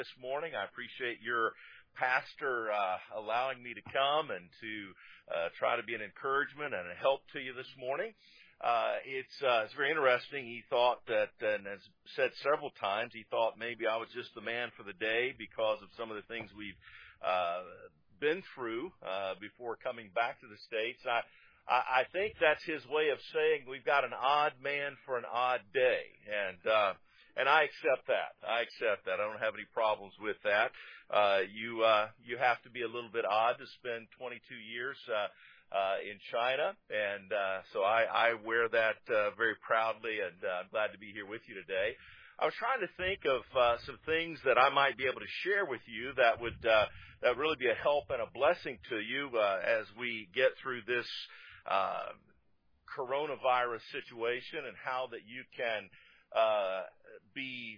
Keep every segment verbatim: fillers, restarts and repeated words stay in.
this morning. I appreciate your pastor uh, allowing me to come and to uh, try to be an encouragement and a help to you this morning. Uh, it's uh, it's very interesting. He thought that, and has said several times, he thought maybe I was just the man for the day because of some of the things we've uh, been through uh, before coming back to the States. I, I I think that's his way of saying we've got an odd man for an odd day, and uh, and I accept that. I accept that. I don't have any problems with that. Uh, you uh, you have to be a little bit odd to spend twenty-two years uh, uh, in China, and uh, so I, I wear that uh, very proudly, and uh, I'm glad to be here with you today. I was trying to think of uh, some things that I might be able to share with you that would uh, that would really be a help and a blessing to you uh, as we get through this uh, coronavirus situation, and how that you can uh, be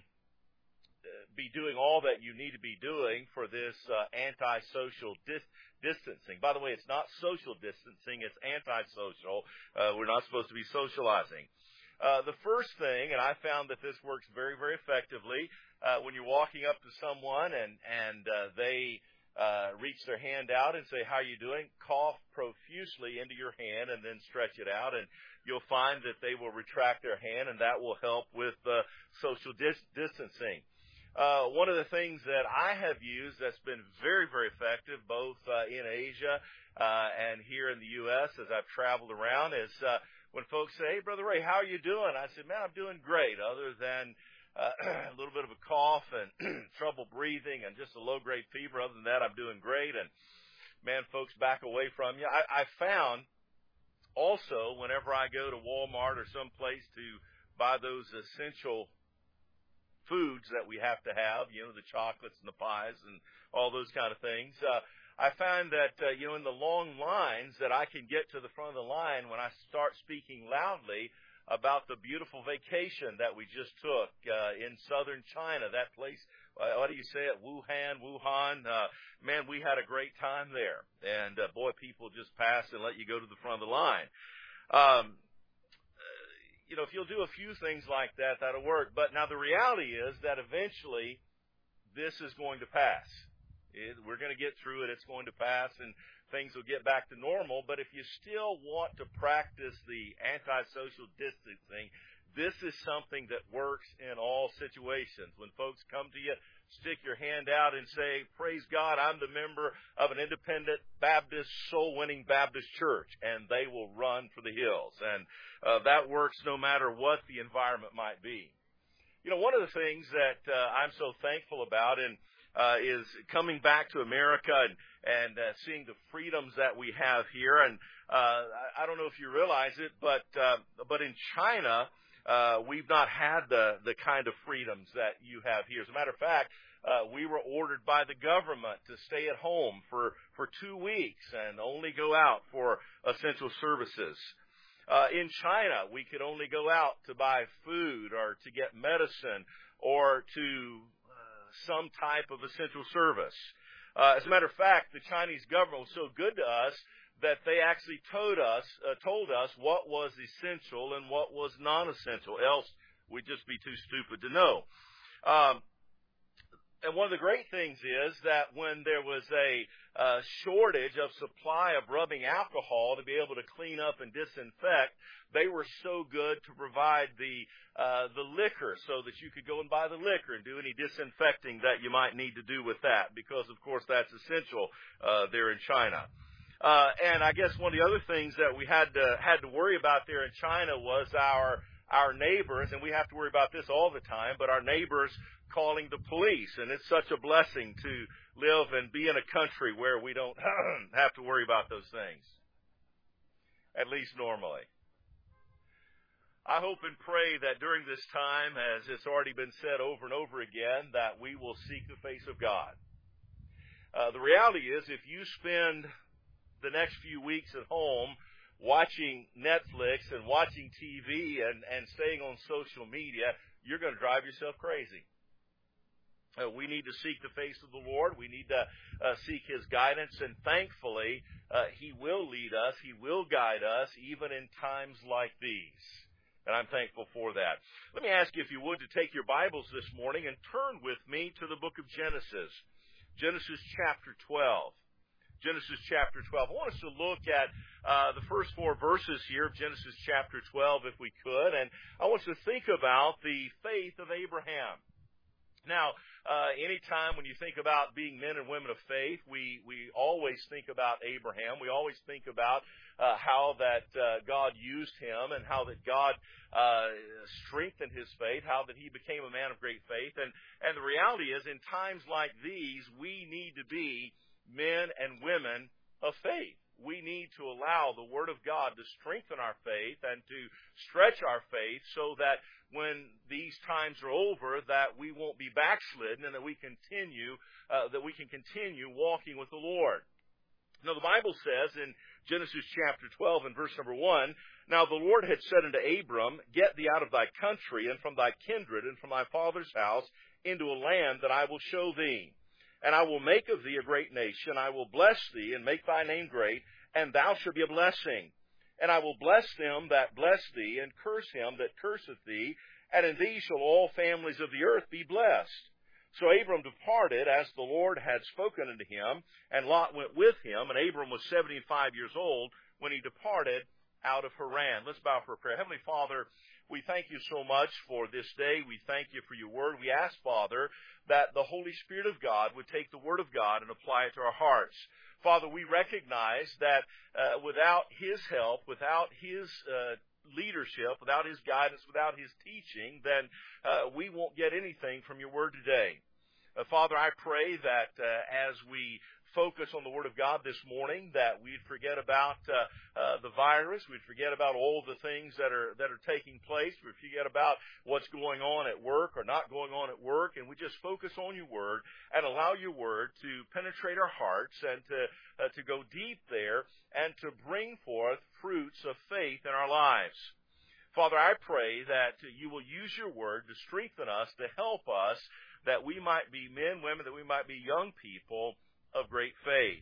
be doing all that you need to be doing for this uh, anti-social dis- distancing. By the way, it's not social distancing, it's anti-social. Uh, we're not supposed to be socializing. Uh, the first thing, and I found that this works very, very effectively, uh, when you're walking up to someone and, and uh, they uh, reach their hand out and say, "How are you doing?" Cough profusely into your hand and then stretch it out, and you'll find that they will retract their hand, and that will help with uh, social dis- distancing. Uh, one of the things that I have used that's been very, very effective, both uh, in Asia uh, and here in the U S as I've traveled around, is uh, when folks say, "Hey, Brother Ray, how are you doing?" I said, "Man, I'm doing great, other than uh, a little bit of a cough and trouble breathing and just a low-grade fever. Other than that, I'm doing great." And, man, folks back away from you. I, I found also whenever I go to Walmart or someplace to buy those essential foods that we have to have, you know, the chocolates and the pies and all those kind of things, uh, I find that, uh, you know, in the long lines that I can get to the front of the line when I start speaking loudly about the beautiful vacation that we just took uh, in southern China, that place, uh, what do you say it, Wuhan, Wuhan, uh, man, we had a great time there. And, uh, boy, people just pass and let you go to the front of the line. Um, You know, if you'll do a few things like that, that'll work. But now the reality is that eventually this is going to pass. It, we're going to get through it. It's going to pass, and things will get back to normal. But if you still want to practice the anti-social distancing, this is something that works in all situations. When folks come to you, stick your hand out and say, "Praise God, I'm the member of an independent Baptist, soul-winning Baptist church," and they will run for the hills. And uh, that works no matter what the environment might be. You know, one of the things that uh, I'm so thankful about and uh, is coming back to America and, and uh, seeing the freedoms that we have here. And uh, I don't know if you realize it, but uh, but in China, Uh, we've not had the, the kind of freedoms that you have here. As a matter of fact, uh, we were ordered by the government to stay at home for, for two weeks and only go out for essential services. Uh, in China, we could only go out to buy food or to get medicine or to uh, some type of essential service. Uh, as a matter of fact, the Chinese government was so good to us that they actually told us, uh, told us what was essential and what was non-essential. Else, we'd just be too stupid to know. Um, and one of the great things is that when there was a uh, shortage of supply of rubbing alcohol to be able to clean up and disinfect, they were so good to provide the uh, the liquor so that you could go and buy the liquor and do any disinfecting that you might need to do with that, because, of course, that's essential uh, there in China. Uh, and I guess one of the other things that we had to had to worry about there in China was our our neighbors, and we have to worry about this all the time, but our neighbors calling the police. And it's such a blessing to live and be in a country where we don't have to worry about those things, at least normally. I hope and pray that during this time, as it's already been said over and over again, that we will seek the face of God. Uh, the reality is, if you spend the next few weeks at home watching Netflix and watching T V and, and staying on social media, you're going to drive yourself crazy. Uh, we need to seek the face of the Lord. We need to uh, seek His guidance, and thankfully, uh, He will lead us. He will guide us even in times like these. And I'm thankful for that. Let me ask you, if you would, to take your Bibles this morning and turn with me to the book of Genesis. Genesis chapter twelve. Genesis chapter twelve. I want us to look at uh, the first four verses here of Genesis chapter twelve, if we could. And I want us to think about the faith of Abraham. Now, uh, anytime when you think about being men and women of faith, we, we always think about Abraham. We always think about uh, how that uh, God used him and how that God uh, strengthened his faith, how that he became a man of great faith. And, and the reality is, in times like these, we need to be men and women of faith. We need to allow the Word of God to strengthen our faith and to stretch our faith so that when these times are over, that we won't be backslidden and that we continue, uh, that we can continue walking with the Lord. Now, the Bible says in Genesis chapter twelve and verse number one, "Now the Lord had said unto Abram, Get thee out of thy country and from thy kindred and from thy father's house into a land that I will show thee. And I will make of thee a great nation. I will bless thee and make thy name great, and thou shalt be a blessing. And I will bless them that bless thee, and curse him that curseth thee, and in thee shall all families of the earth be blessed. So Abram departed, as the Lord had spoken unto him, and Lot went with him, and Abram was seventy-five years old when he departed out of Haran." Let's bow for a prayer. Heavenly Father, we thank you so much for this day. We thank you for your word. We ask, Father, that the Holy Spirit of God would take the Word of God and apply it to our hearts. Father, we recognize that uh, without His help, without His uh, leadership, without His guidance, without His teaching, then uh, we won't get anything from your Word today. Uh, Father, I pray that uh, as we focus on the Word of God this morning, that we'd forget about uh, uh, the virus, we'd forget about all the things that are that are taking place, we'd forget about what's going on at work or not going on at work, and we just focus on your Word and allow your Word to penetrate our hearts and to uh, to go deep there and to bring forth fruits of faith in our lives. Father, I pray that you will use your Word to strengthen us, to help us, that we might be men, women, that we might be young people of great faith.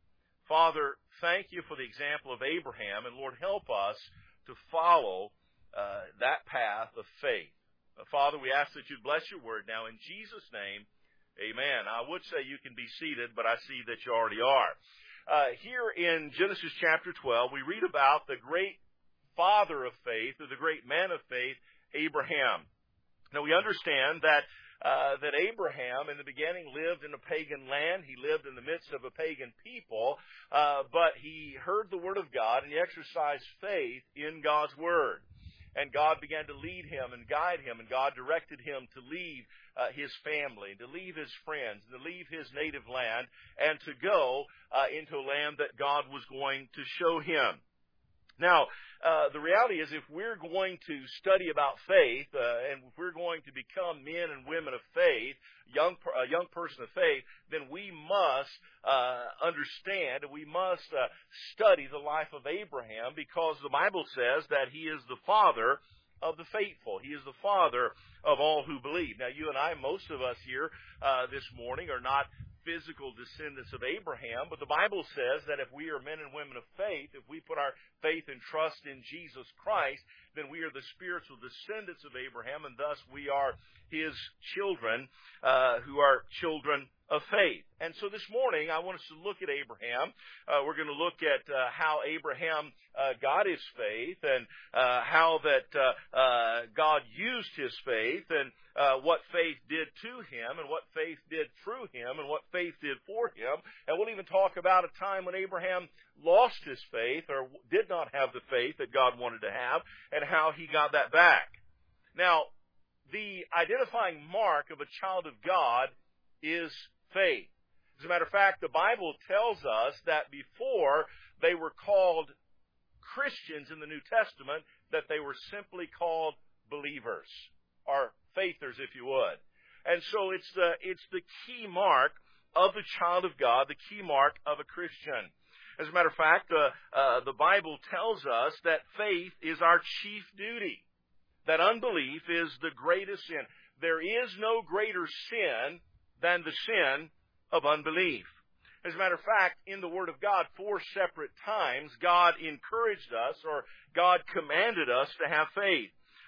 Father, thank you for the example of Abraham, and Lord, help us to follow uh, that path of faith. Uh, Father, we ask that you'd bless your word now in Jesus' name. Amen. I would say you can be seated, but I see that you already are. Uh, here in Genesis chapter twelve, we read about the great father of faith, or the great man of faith, Abraham. Now, we understand that Uh, that Abraham in the beginning lived in a pagan land. He lived in the midst of a pagan people, uh, but he heard the Word of God and he exercised faith in God's Word. And God began to lead him and guide him, and God directed him to leave uh, his family, to leave his friends, to leave his native land, and to go uh, into a land that God was going to show him. Now, uh, the reality is, if we're going to study about faith, uh, and if we're going to become men and women of faith, young a young person of faith, then we must uh, understand, we must uh, study the life of Abraham, because the Bible says that he is the father of the faithful. He is the father of all who believe. Now, you and I, most of us here uh, this morning, are not physical descendants of Abraham, but the Bible says that if we are men and women of faith, if we put our faith and trust in Jesus Christ, then we are the spiritual descendants of Abraham, and thus we are his children, uh, who are children of faith. And so this morning, I want us to look at Abraham. Uh, we're going to look at uh, how Abraham uh, got his faith, and uh, how that uh, uh, God used his faith, and uh, what faith did to him, and what faith did through him, and what faith did for him. And we'll even talk about a time when Abraham lost his faith, or did not have the faith that God wanted to have, and how he got that back. Now, the identifying mark of a child of God is faith. As a matter of fact, the Bible tells us that before they were called Christians in the New Testament, that they were simply called believers, or faithers, if you would. And so it's the it's the key mark of the child of God, the key mark of a Christian. As a matter of fact, uh, uh, the Bible tells us that faith is our chief duty, that unbelief is the greatest sin. There is no greater sin than the sin of unbelief. As a matter of fact, in the Word of God, four separate times, God encouraged us, or God commanded us to have faith.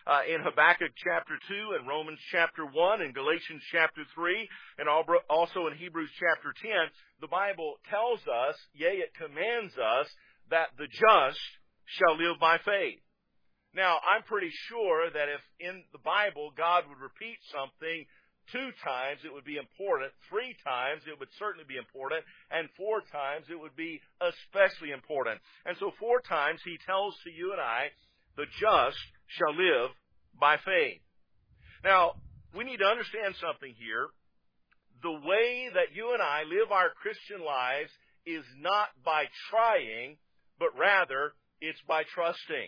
uh, in Habakkuk chapter two and Romans chapter one and Galatians chapter three and also in Hebrews chapter ten, the Bible tells us, yea, it commands us, that the just shall live by faith. Now, I'm pretty sure that if in the Bible God would repeat something two times, it would be important. Three times, it would certainly be important. And four times, it would be especially important. And so four times, he tells to you and I, the just shall live by faith. Now, we need to understand something here. The way that you and I live our Christian lives is not by trying, but rather it's by trusting.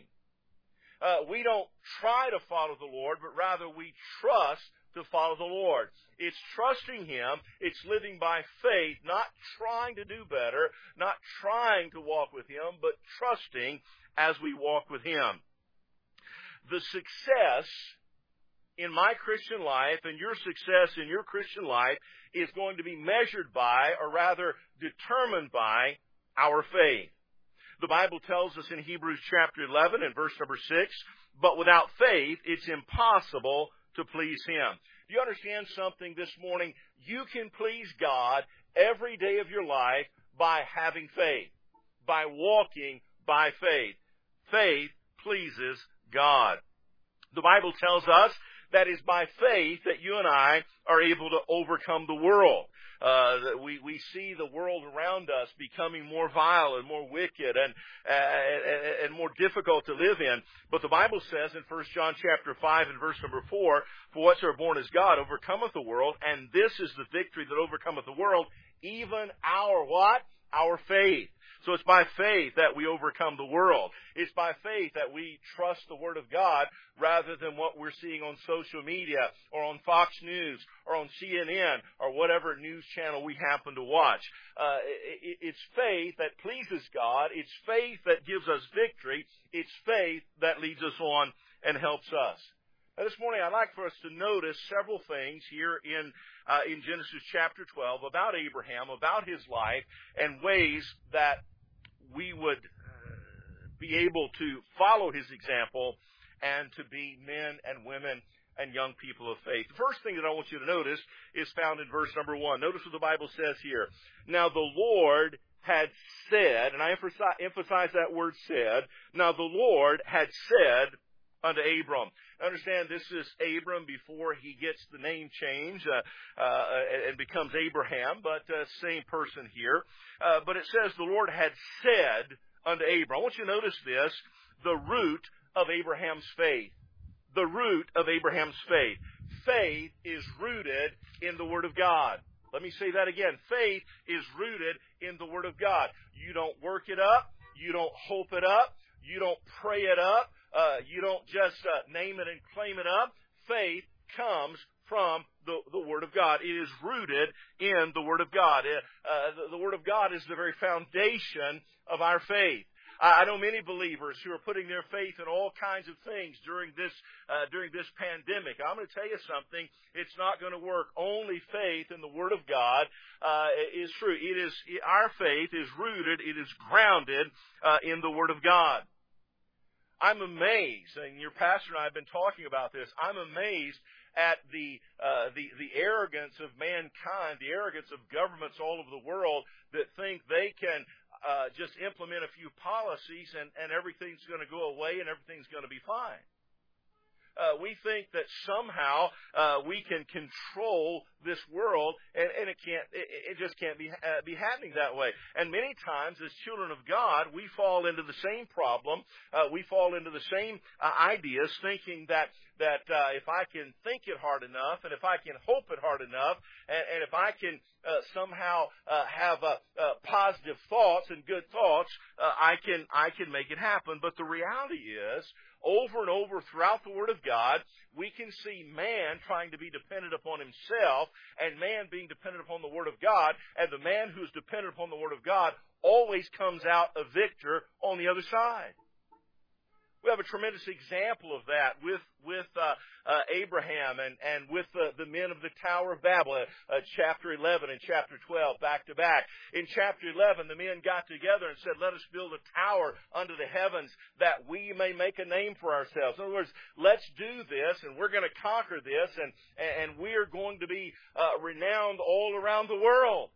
Uh, we don't try to follow the Lord, but rather we trust to follow the Lord. It's trusting Him. It's living by faith, not trying to do better, not trying to walk with Him, but trusting as we walk with Him. The success in my Christian life and your success in your Christian life is going to be measured by, or rather determined by, our faith. The Bible tells us in Hebrews chapter eleven and verse number six, but without faith it's impossible to please Him. Do you understand something this morning? You can please God every day of your life by having faith, by walking by faith. Faith pleases God. The Bible tells us that it's by faith that you and I are able to overcome the world. Uh, we, we see the world around us becoming more vile and more wicked and, uh, and more difficult to live in. But the Bible says in First John chapter five and verse number four, for whatsoever born is God overcometh the world, and this is the victory that overcometh the world, even our what? Our faith. So it's by faith that we overcome the world. It's by faith that we trust the Word of God rather than what we're seeing on social media or on Fox News or on C N N or whatever news channel we happen to watch. Uh, it, it's faith that pleases God. It's faith that gives us victory. It's faith that leads us on and helps us. Now, this morning, I'd like for us to notice several things here in uh, in Genesis chapter twelve about Abraham, about his life, and ways that we would be able to follow his example and to be men and women and young people of faith. The first thing that I want you to notice is found in verse number one. Notice what the Bible says here. Now the Lord had said, and I emphasize that word said, now the Lord had said unto Abram. Understand, this is Abram before he gets the name change uh, uh, and becomes Abraham, but uh, same person here. Uh, but it says the Lord had said unto Abram. I want you to notice this, the root of Abraham's faith. The root of Abraham's faith. Faith is rooted in the Word of God. Let me say that again. Faith is rooted in the Word of God. You don't work it up. You don't hope it up. You don't pray it up. Uh, you don't just uh, name it and claim it up. Faith comes from the, the Word of God. It is rooted in the Word of God. Uh, the, the Word of God is the very foundation of our faith. I know many believers who are putting their faith in all kinds of things during this uh, during this pandemic. I'm going to tell you something. It's not going to work. Only faith in the Word of God uh, is true. It is our faith is rooted. It is grounded uh, in the Word of God. I'm amazed, and your pastor and I have been talking about this. I'm amazed at the uh, the the arrogance of mankind, the arrogance of governments all over the world that think they can uh, just implement a few policies and, and everything's going to go away and everything's going to be fine. Uh, we think that somehow uh, we can control this world, and, and it can't. It, it just can't be uh, be happening that way. And many times, as children of God, we fall into the same problem. Uh, we fall into the same uh, ideas, thinking that that uh, if I can think it hard enough, and if I can hope it hard enough, and, and if I can uh, somehow uh, have uh, uh, positive thoughts and good thoughts, uh, I can I can make it happen. But the reality is, over and over throughout the Word of God, we can see man trying to be dependent upon himself and man being dependent upon the Word of God, and the man who's dependent upon the Word of God always comes out a victor on the other side. We have a tremendous example of that with with uh, uh, Abraham and, and with the, the men of the Tower of Babel, uh, chapter eleven and chapter twelve, back to back. In chapter eleven, the men got together and said, let us build a tower under the heavens that we may make a name for ourselves. In other words, let's do this, and we're going to conquer this, and, and we're going to be uh, renowned all around the world.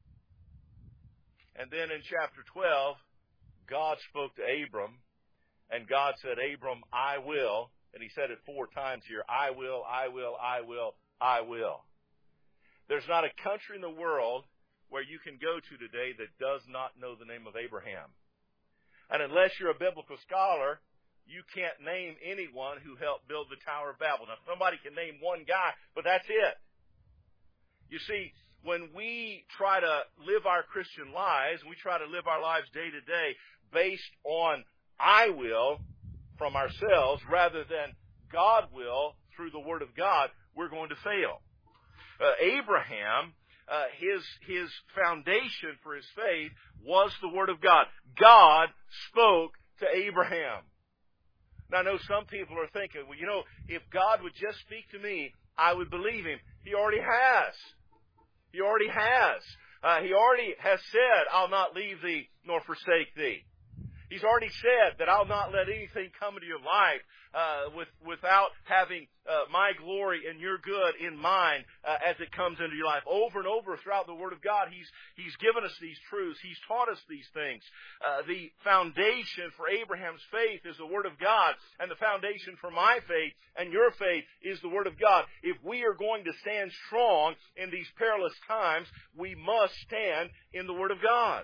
And then in chapter twelve, God spoke to Abram, and God said, Abram, I will. And he said it four times here, I will, I will, I will, I will. There's not a country in the world where you can go to today that does not know the name of Abraham. And unless you're a biblical scholar, you can't name anyone who helped build the Tower of Babel. Now, somebody can name one guy, but that's it. You see, when we try to live our Christian lives, we try to live our lives day to day based on I will from ourselves rather than God will through the Word of God, we're going to fail. Uh, Abraham, uh, his his foundation for his faith was the Word of God. God spoke to Abraham. Now, I know some people are thinking, well, you know, if God would just speak to me, I would believe Him. He already has. He already has. Uh, he already has said, I'll not leave thee nor forsake thee. He's already said that I'll not let anything come into your life uh, with, without having uh, my glory and your good in mind uh, as it comes into your life. Over and over throughout the Word of God, He's He's given us these truths. He's taught us these things. Uh, the foundation for Abraham's faith is the Word of God, and the foundation for my faith and your faith is the Word of God. If we are going to stand strong in these perilous times, we must stand in the Word of God.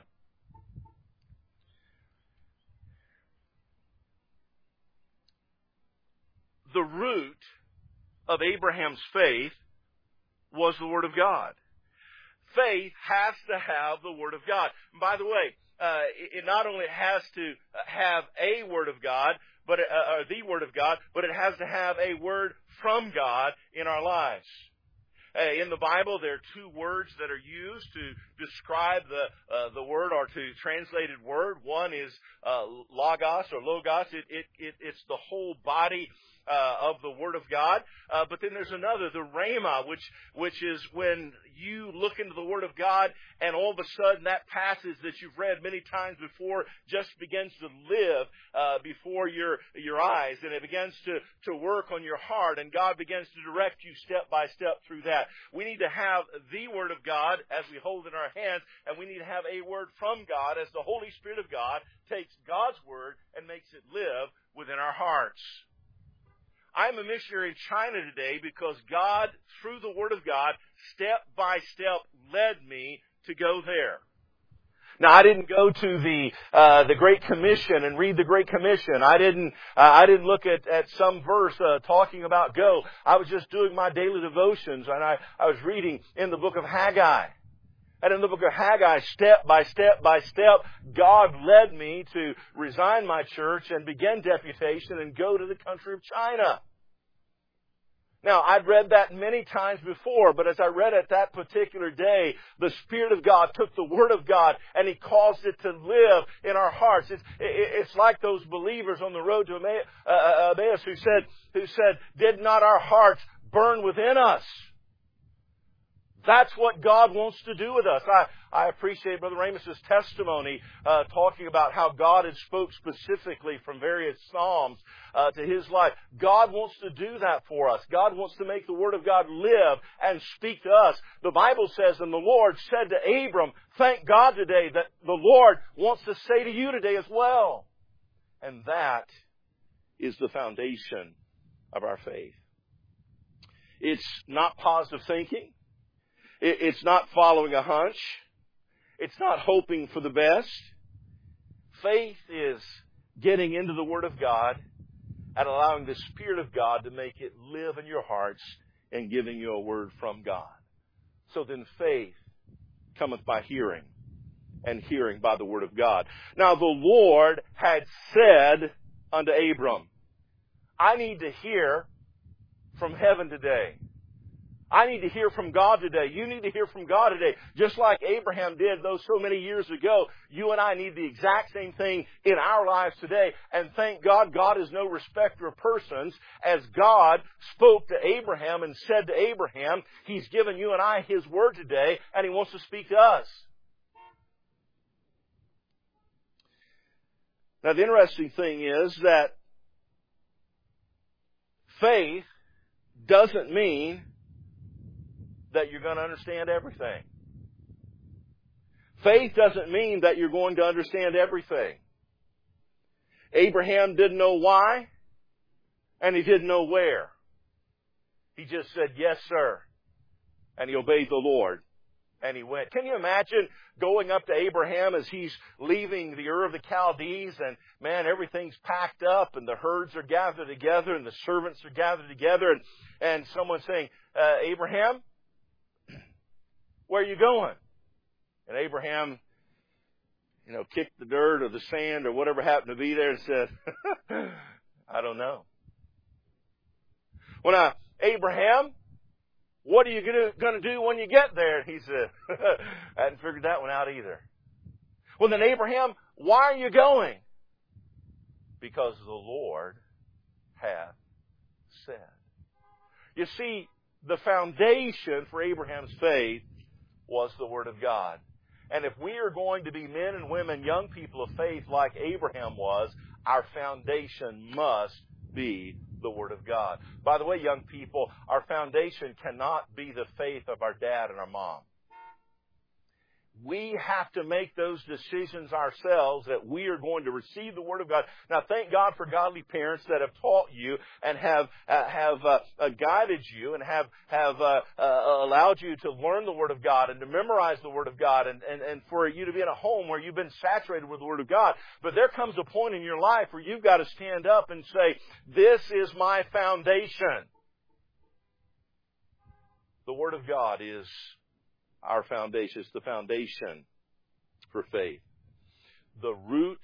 The root of Abraham's faith was the Word of God. Faith has to have the Word of God. And by the way, uh, it not only has to have a Word of God, but uh, or the Word of God, but it has to have a word from God in our lives. Uh, in the Bible, there are two words that are used to describe the uh, the word or to translated word. One is uh, logos or logos. It, it, it it's the whole body Uh, of the Word of God. Uh, but then there's another, the rhema, which which is when you look into the Word of God and all of a sudden that passage that you've read many times before just begins to live uh, before your your eyes, and it begins to, to work on your heart, and God begins to direct you step by step through that. We need to have the Word of God as we hold in our hands, and we need to have a word from God as the Holy Spirit of God takes God's Word and makes it live within our hearts. I'm a missionary in China today because God, through the Word of God, step by step led me to go there. Now, I didn't go to the uh, the Great Commission and read the Great Commission. I didn't uh, I didn't look at, at some verse uh, talking about go. I was just doing my daily devotions, and I, I was reading in the book of Haggai. And in the book of Haggai, step by step by step, God led me to resign my church and begin deputation and go to the country of China. Now, I'd read that many times before, but as I read it that particular day, the Spirit of God took the Word of God and He caused it to live in our hearts. It's, it's like those believers on the road to Emmaus who said, who said, did not our hearts burn within us? That's what God wants to do with us. I, I appreciate Brother Ramos's testimony uh, talking about how God had spoke specifically from various Psalms uh, to his life. God wants to do that for us. God wants to make the Word of God live and speak to us. The Bible says, and the Lord said to Abram, thank God today that the Lord wants to say to you today as well. And that is the foundation of our faith. It's not positive thinking. It's not following a hunch. It's not hoping for the best. Faith is getting into the Word of God and allowing the Spirit of God to make it live in your hearts and giving you a word from God. So then faith cometh by hearing, and hearing by the Word of God. Now the Lord had said unto Abram, I need to hear from heaven today. I need to hear from God today. You need to hear from God today. Just like Abraham did those so many years ago, you and I need the exact same thing in our lives today. And thank God, God is no respecter of persons. As God spoke to Abraham and said to Abraham, He's given you and I His word today, and He wants to speak to us. Now, the interesting thing is that faith doesn't mean that you're going to understand everything. Faith doesn't mean that you're going to understand everything. Abraham didn't know why, and he didn't know where. He just said, yes, sir. And he obeyed the Lord. And he went. Can you imagine going up to Abraham as he's leaving the Ur of the Chaldees, and man, everything's packed up, and the herds are gathered together, and the servants are gathered together, and, and someone saying, uh, Abraham, where are you going? And Abraham, you know, kicked the dirt or the sand or whatever happened to be there and said, I don't know. Well, now, Abraham, what are you going to do when you get there? And he said, I hadn't figured that one out either. Well, then, Abraham, why are you going? Because the Lord hath said. You see, the foundation for Abraham's faith was the Word of God. And if we are going to be men and women, young people of faith like Abraham was, our foundation must be the Word of God. By the way, young people, our foundation cannot be the faith of our dad and our mom. We have to make those decisions ourselves that we are going to receive the Word of God. Now, thank God for godly parents that have taught you and have uh, have uh, uh, guided you and have have uh, uh, allowed you to learn the Word of God and to memorize the Word of God and, and, and for you to be in a home where you've been saturated with the Word of God. But there comes a point in your life where you've got to stand up and say, this is my foundation. The Word of God is our foundation. It's the foundation for faith. The root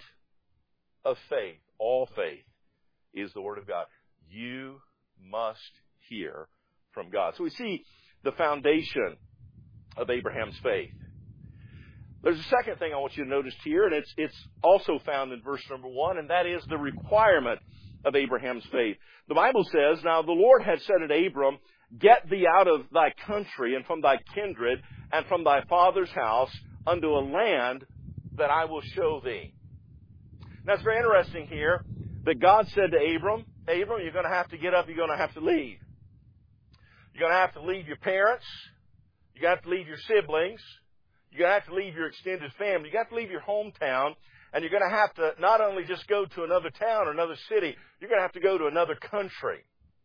of faith, all faith, is the Word of God. You must hear from God. So we see the foundation of Abraham's faith. There's a second thing I want you to notice here, and it's, it's also found in verse number one, and that is the requirement of Abraham's faith. The Bible says, now the Lord had said unto Abram, get thee out of thy country and from thy kindred and from thy father's house unto a land that I will show thee. Now it's very interesting here that God said to Abram, Abram, you're going to have to get up, you're going to have to leave. You're going to have to leave your parents. You're going to have to leave your siblings. You're going to have to leave your extended family. You're going to have to leave your hometown. And you're going to have to not only just go to another town or another city, you're going to have to go to another country.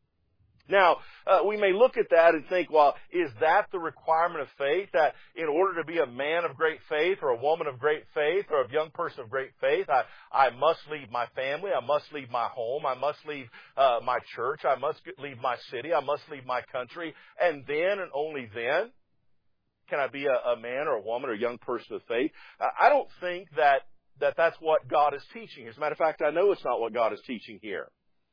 Now, uh, we may look at that and think, well, is that the requirement of faith? That in order to be a man of great faith or a woman of great faith or a young person of great faith, I, I must leave my family, I must leave my home, I must leave uh, my church, I must leave my city, I must leave my country, and then and only then can I be a, a man or a woman or a young person of faith? Uh, I don't think that, that that's what God is teaching. As a matter of fact, I know it's not what God is teaching here.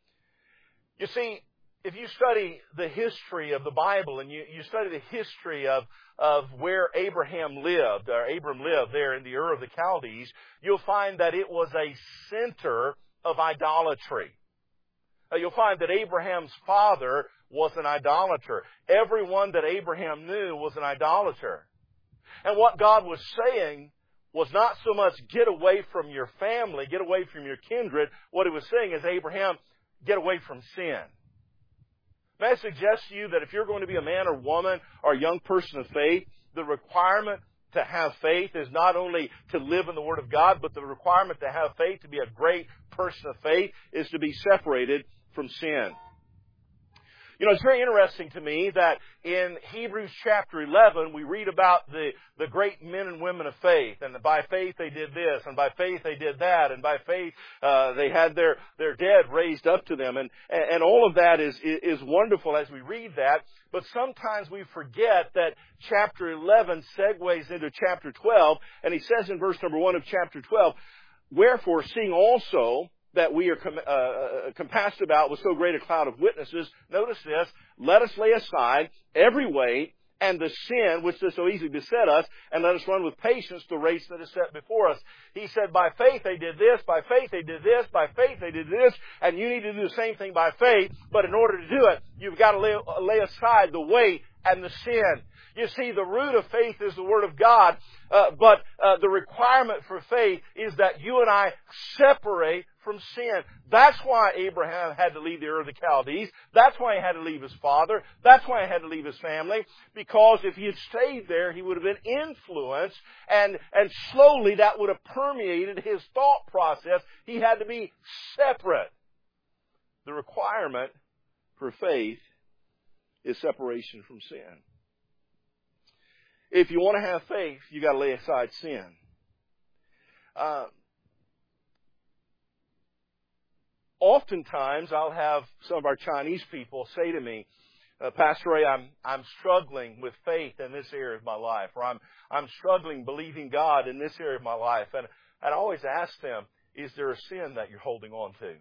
You see, if you study the history of the Bible and you, you study the history of, of where Abraham lived, or Abram lived there in the Ur of the Chaldees, you'll find that it was a center of idolatry. Uh, you'll find that Abraham's father was an idolater. Everyone that Abraham knew was an idolater. And what God was saying was not so much get away from your family, get away from your kindred. What He was saying is, Abraham, get away from sin. May I suggest to you that if you're going to be a man or woman or a young person of faith, the requirement to have faith is not only to live in the Word of God, but the requirement to have faith, to be a great person of faith, is to be separated from sin. You know, it's very interesting to me that in Hebrews chapter eleven, we read about the, the great men and women of faith. And by faith they did this, and by faith they did that, and by faith uh, they had their, their dead raised up to them. And, and all of that is, is wonderful as we read that. But sometimes we forget that chapter eleven segues into chapter twelve. And he says in verse number one of chapter twelve, wherefore, seeing also that we are com- uh, compassed about with so great a cloud of witnesses, notice this, let us lay aside every weight and the sin which does so easily beset us, and let us run with patience the race that is set before us. He said, by faith they did this, by faith they did this, by faith they did this, and you need to do the same thing by faith, but in order to do it, you've got to lay, lay aside the weight and the sin. You see, the root of faith is the Word of God, uh, but uh, the requirement for faith is that you and I separate from sin. That's why Abraham had to leave the Ur of the Chaldees. That's why he had to leave his father. That's why he had to leave his family. Because if he had stayed there, he would have been influenced, and, and slowly that would have permeated his thought process. He had to be separate. The requirement for faith is separation from sin. If you want to have faith, you got to lay aside sin. Uh, oftentimes, I'll have some of our Chinese people say to me, uh, Pastor Ray, I'm I'm struggling with faith in this area of my life, or I'm I'm struggling believing God in this area of my life, and and I always ask them, is there a sin that you're holding on to?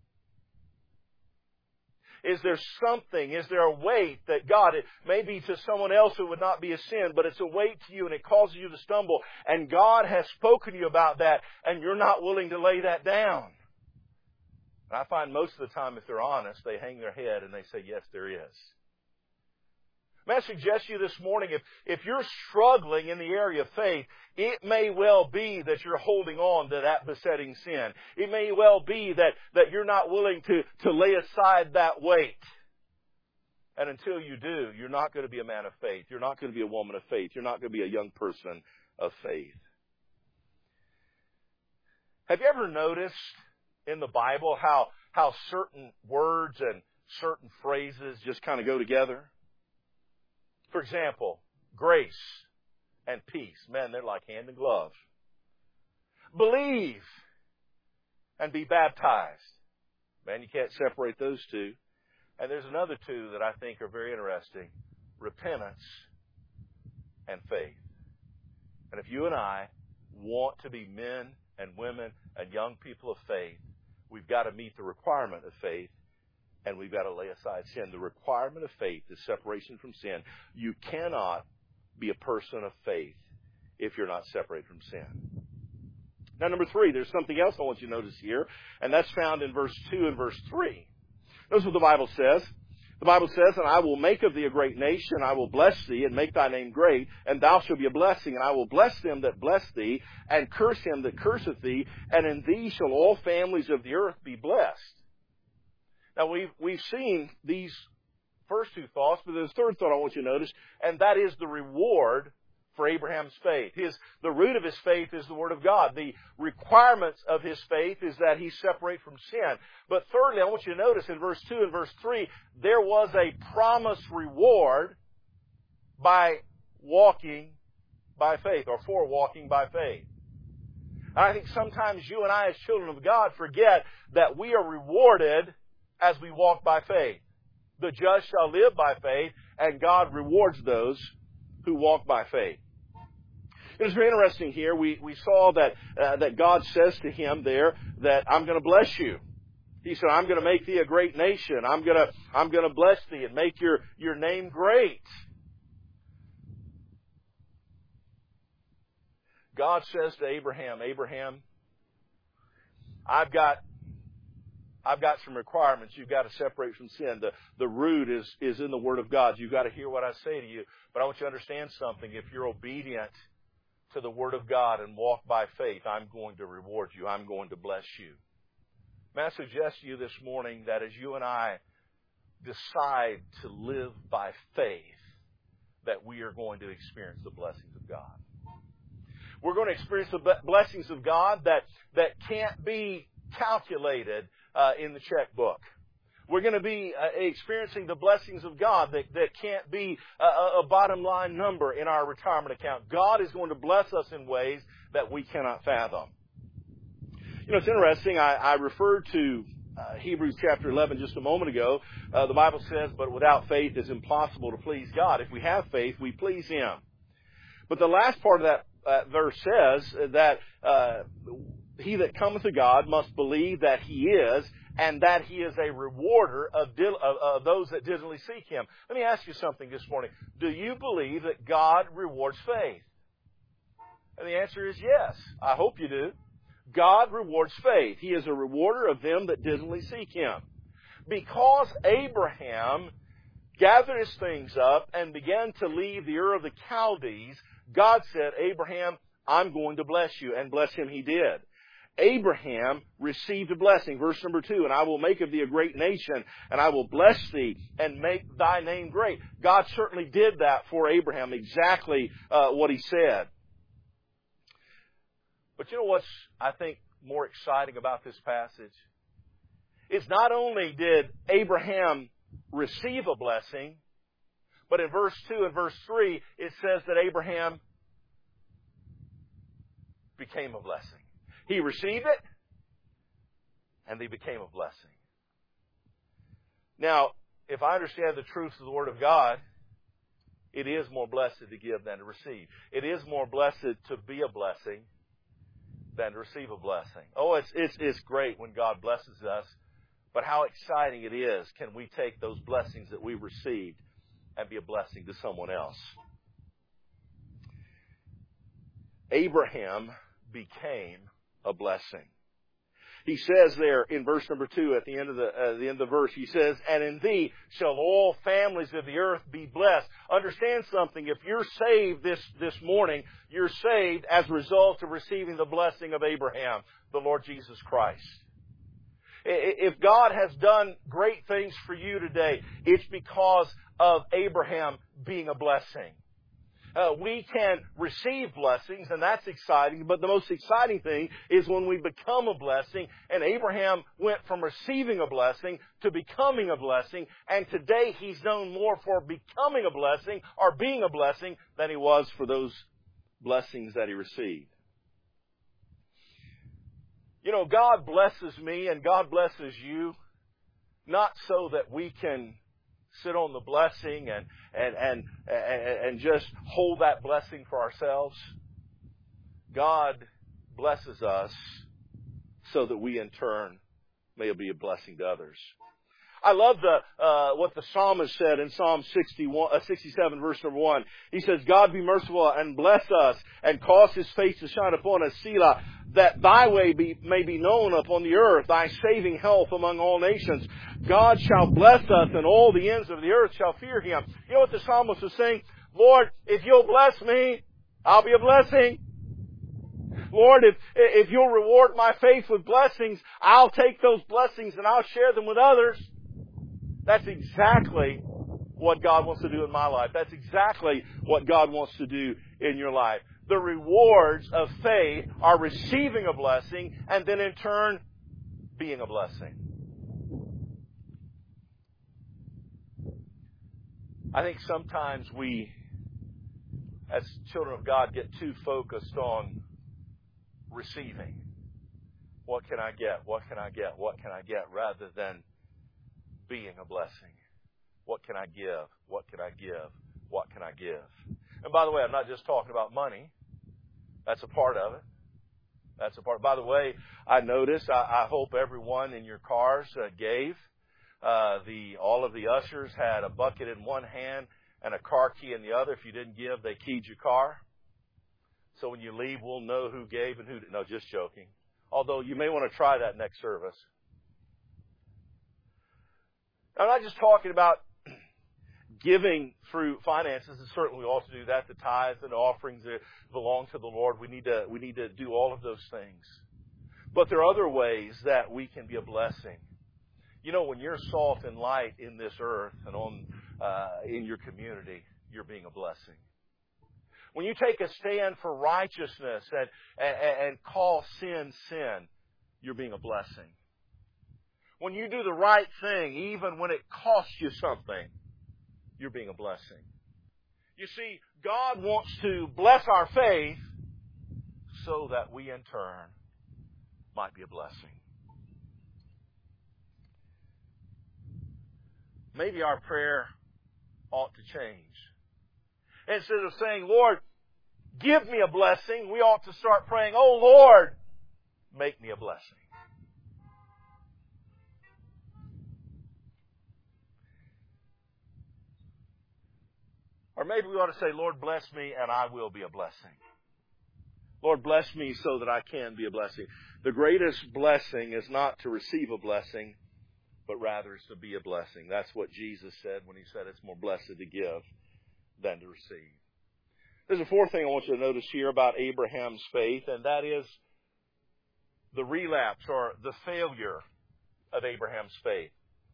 Is there something, is there a weight that God, it may be to someone else it would not be a sin, but it's a weight to you and it causes you to stumble, and God has spoken to you about that, and you're not willing to lay that down? And I find most of the time, if they're honest, they hang their head and they say, yes, there is. May I suggest to you this morning, if, if you're struggling in the area of faith, it may well be that you're holding on to that besetting sin. It may well be that, that you're not willing to, to lay aside that weight. And until you do, you're not going to be a man of faith. You're not going to be a woman of faith. You're not going to be a young person of faith. Have you ever noticed in the Bible how, how certain words and certain phrases just kind of go together? For example, grace and peace. Man, they're like hand in glove. Believe and be baptized. Man, you can't separate those two. And there's another two that I think are very interesting. Repentance and faith. And if you and I want to be men and women and young people of faith, we've got to meet the requirement of faith. And we've got to lay aside sin. The requirement of faith is separation from sin. You cannot be a person of faith if you're not separated from sin. Now, number three, there's something else I want you to notice here, and that's found in verse two and verse three. Notice what the Bible says. The Bible says, and I will make of thee a great nation, I will bless thee, and make thy name great, and thou shalt be a blessing, and I will bless them that bless thee, and curse him that curseth thee, and in thee shall all families of the earth be blessed. Now, we've, we've seen these first two thoughts, but there's a third thought I want you to notice, and that is the reward for Abraham's faith. His, the root of his faith is the Word of God. The requirements of his faith is that he separate from sin. But thirdly, I want you to notice in verse two and verse three, there was a promised reward by walking by faith, or for walking by faith. And I think sometimes you and I as children of God forget that we are rewarded as we walk by faith. The just shall live by faith, and God rewards those who walk by faith. It was very interesting here. We, we saw that, uh, that God says to him there that I'm going to bless you. He said, I'm going to make thee a great nation. I'm going to, I'm going to bless thee and make your, your name great. God says to Abraham, Abraham, I've got I've got some requirements. You've got to separate from sin. The, the root is, is in the Word of God. You've got to hear what I say to you. But I want you to understand something. If you're obedient to the Word of God and walk by faith, I'm going to reward you. I'm going to bless you. May I suggest to you this morning that as you and I decide to live by faith, that we are going to experience the blessings of God. We're going to experience the blessings of God that, that can't be calculated Uh, in the checkbook. We're going to be uh, experiencing the blessings of God that, that can't be a, a bottom line number in our retirement account. God is going to bless us in ways that we cannot fathom. You know, it's interesting. I, I referred to uh, Hebrews chapter eleven just a moment ago. Uh, the Bible says, but without faith it's impossible to please God. If we have faith, we please Him. But the last part of that uh, verse says that uh, he that cometh to God must believe that He is, and that He is a rewarder of, dil- of, of those that diligently seek Him. Let me ask you something this morning. Do you believe that God rewards faith? And the answer is yes. I hope you do. God rewards faith. He is a rewarder of them that diligently seek Him. Because Abraham gathered his things up and began to leave the Ur of the Chaldees, God said, Abraham, I'm going to bless you. And bless him He did. Abraham received a blessing. Verse number two, and I will make of thee a great nation, and I will bless thee and make thy name great. God certainly did that for Abraham, exactly uh, what He said. But you know what's, I think, more exciting about this passage? It's not only did Abraham receive a blessing, but in verse two and verse three, it says that Abraham became a blessing. He received it, and he became a blessing. Now, if I understand the truth of the Word of God, it is more blessed to give than to receive. It is more blessed to be a blessing than to receive a blessing. Oh, it's, it's, it's great when God blesses us, but how exciting it is, can we take those blessings that we've received and be a blessing to someone else? Abraham became a blessing. He says there in verse number two, at the end of the, uh, the end of the verse, he says, and in thee shall all families of the earth be blessed. Understand something. If you're saved this, this morning, you're saved as a result of receiving the blessing of Abraham, the Lord Jesus Christ. If God has done great things for you today, it's because of Abraham being a blessing. Uh, we can receive blessings, and that's exciting, but the most exciting thing is when we become a blessing, and Abraham went from receiving a blessing to becoming a blessing, and today he's known more for becoming a blessing or being a blessing than he was for those blessings that he received. You know, God blesses me and God blesses you not so that we can sit on the blessing and, and, and, and just hold that blessing for ourselves. God blesses us so that we in turn may be a blessing to others. I love the uh, what the psalmist said in Psalm sixty-one, uh, sixty-seven, verse number one. He says, God be merciful and bless us and cause His face to shine upon us, Selah, that Thy way be, may be known upon the earth, Thy saving health among all nations. God shall bless us, and all the ends of the earth shall fear Him. You know what the psalmist was saying? Lord, if You'll bless me, I'll be a blessing. Lord, if, if You'll reward my faith with blessings, I'll take those blessings and I'll share them with others. That's exactly what God wants to do in my life. That's exactly what God wants to do in your life. The rewards of faith are receiving a blessing and then in turn being a blessing. I think sometimes we, as children of God, get too focused on receiving. What can I get? What can I get? What can I get? Rather than being a blessing. What can I give? What can I give? What can I give? And by the way, I'm not just talking about money. That's a part of it. That's a part. By the way, I noticed, I, I hope everyone in your cars uh, gave. Uh, the all of the ushers had a bucket in one hand and a car key in the other. If you didn't give, they keyed your car. So when you leave, we'll know who gave and who didn't. No, just joking. Although you may want to try that next service. I'm not just talking about giving through finances, and certainly we ought to do that. The tithes and offerings that belong to the Lord. We need to we need to do all of those things. But there are other ways that we can be a blessing. You know, when you're salt and light in this earth and on uh, in your community, you're being a blessing. When you take a stand for righteousness and, and, and call sin sin, you're being a blessing. When you do the right thing, even when it costs you something, you're being a blessing. You see, God wants to bless our faith so that we in turn might be a blessing. Maybe our prayer ought to change. Instead of saying, Lord, give me a blessing, we ought to start praying, oh Lord, make me a blessing. Or maybe we ought to say, Lord, bless me and I will be a blessing. Lord, bless me so that I can be a blessing. The greatest blessing is not to receive a blessing, but rather is to be a blessing. That's what Jesus said when He said it's more blessed to give than to receive. There's a fourth thing I want you to notice here about Abraham's faith, and that is the relapse or the failure of Abraham's faith.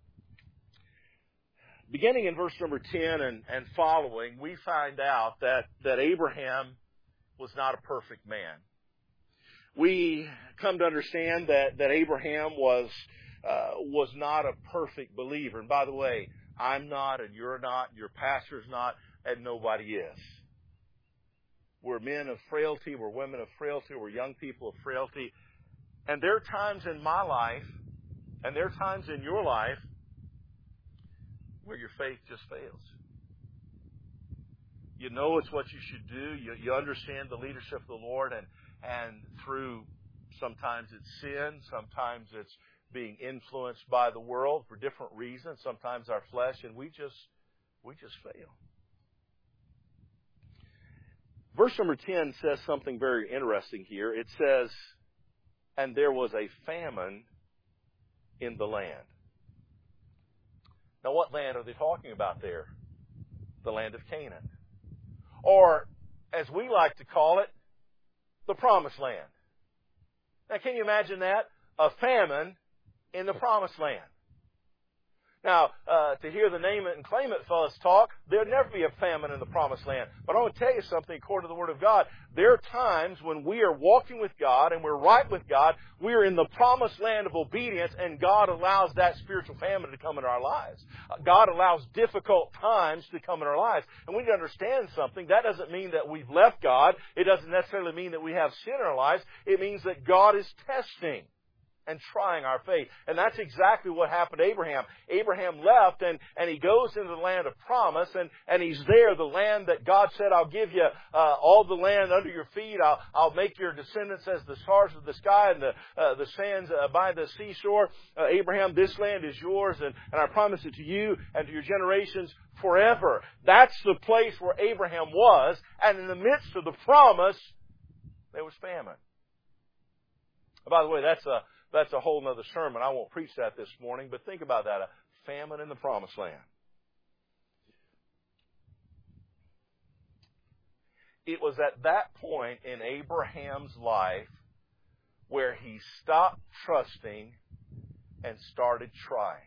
Beginning in verse number ten and, and following, we find out that, that Abraham was not a perfect man. We come to understand that, that Abraham was uh, was not a perfect believer. And by the way, I'm not, and you're not, your pastor's not, and nobody is. We're men of frailty, we're women of frailty, we're young people of frailty. And there are times in my life, and there are times in your life, where your faith just fails. You know it's what you should do. You, you understand the leadership of the Lord, and, and through sometimes it's sin, sometimes it's being influenced by the world for different reasons, sometimes our flesh, and we just we just fail. Verse number ten says something very interesting here. It says, and there was a famine in the land. Now, what land are they talking about there? The land of Canaan. Or, as we like to call it, the Promised Land. Now, can you imagine that? A famine in the Promised Land. Now, uh, to hear the name it and claim it fellas talk, there'd never be a famine in the Promised Land. But I want to tell you something according to the Word of God. There are times when we are walking with God and we're right with God, we are in the Promised Land of obedience, and God allows that spiritual famine to come in our lives. God allows difficult times to come in our lives. And we need to understand something. That doesn't mean that we've left God. It doesn't necessarily mean that we have sin in our lives. It means that God is testing and trying our faith. And that's exactly what happened to Abraham. Abraham left and, and he goes into the land of promise, and, and he's there, the land that God said, I'll give you uh, all the land under your feet. I'll, I'll make your descendants as the stars of the sky and the, uh, the sands uh, by the seashore. Uh, Abraham, this land is yours, and, and I promise it to you and to your generations forever. That's the place where Abraham was, and in the midst of the promise, there was famine. By the way, that's a That's a whole other sermon. I won't preach that this morning, but think about that. A famine in the Promised Land. It was at that point in Abraham's life where he stopped trusting and started trying.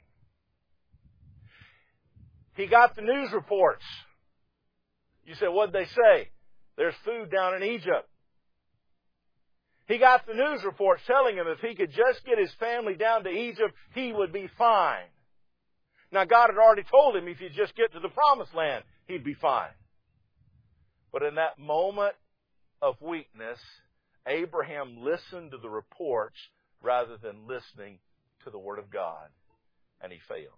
He got the news reports. You say, what'd they say? There's food down in Egypt. He got the news reports telling him if he could just get his family down to Egypt, he would be fine. Now, God had already told him if you just get to the Promised Land, he'd be fine. But in that moment of weakness, Abraham listened to the reports rather than listening to the Word of God, and he failed.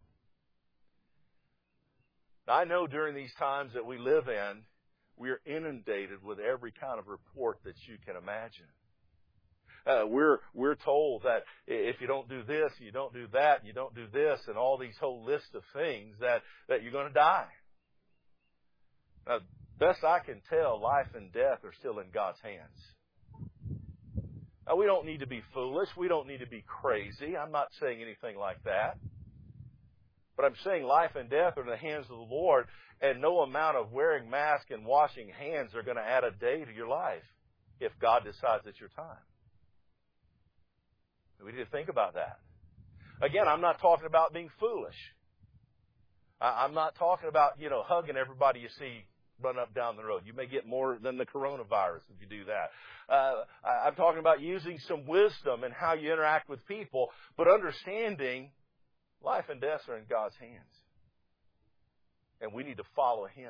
Now, I know during these times that we live in, we are inundated with every kind of report that you can imagine. Uh, we're we're told that if you don't do this, you don't do that, you don't do this, and all these whole list of things that, that you're going to die. Now, best I can tell, life and death are still in God's hands. Now, we don't need to be foolish. We don't need to be crazy. I'm not saying anything like that. But I'm saying life and death are in the hands of the Lord, and no amount of wearing masks and washing hands are going to add a day to your life if God decides it's your time. We need to think about that. Again, I'm not talking about being foolish. I'm not talking about, you know, hugging everybody you see run up down the road. You may get more than the coronavirus if you do that. Uh, I'm talking about using some wisdom in how you interact with people, but understanding life and death are in God's hands. And we need to follow Him.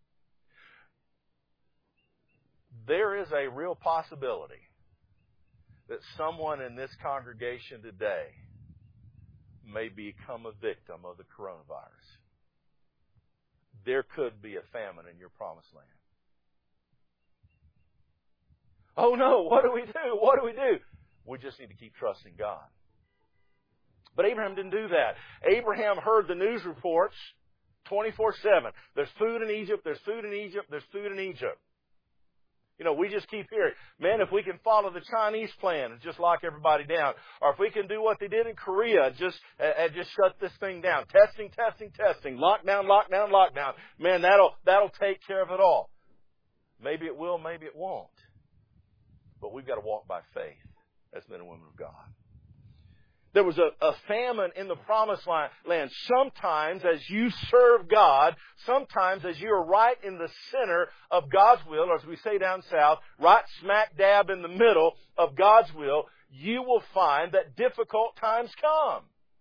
There is a real possibility that someone in this congregation today may become a victim of the coronavirus. There could be a famine in your Promised Land. Oh no, what do we do? What do we do? We just need to keep trusting God. But Abraham didn't do that. Abraham heard the news reports twenty-four seven. There's food in Egypt, there's food in Egypt, there's food in Egypt. You know, we just keep hearing, man, if we can follow the Chinese plan and just lock everybody down, or if we can do what they did in Korea, just and just shut this thing down. Testing, testing, testing. Lockdown, lockdown, lockdown. Man, that'll that'll take care of it all. Maybe it will, maybe it won't. But we've got to walk by faith as men and women of God. There was a, a famine in the promised land. Sometimes as you serve God, sometimes as you're right in the center of God's will, or as we say down south, right smack dab in the middle of God's will, you will find that difficult times come.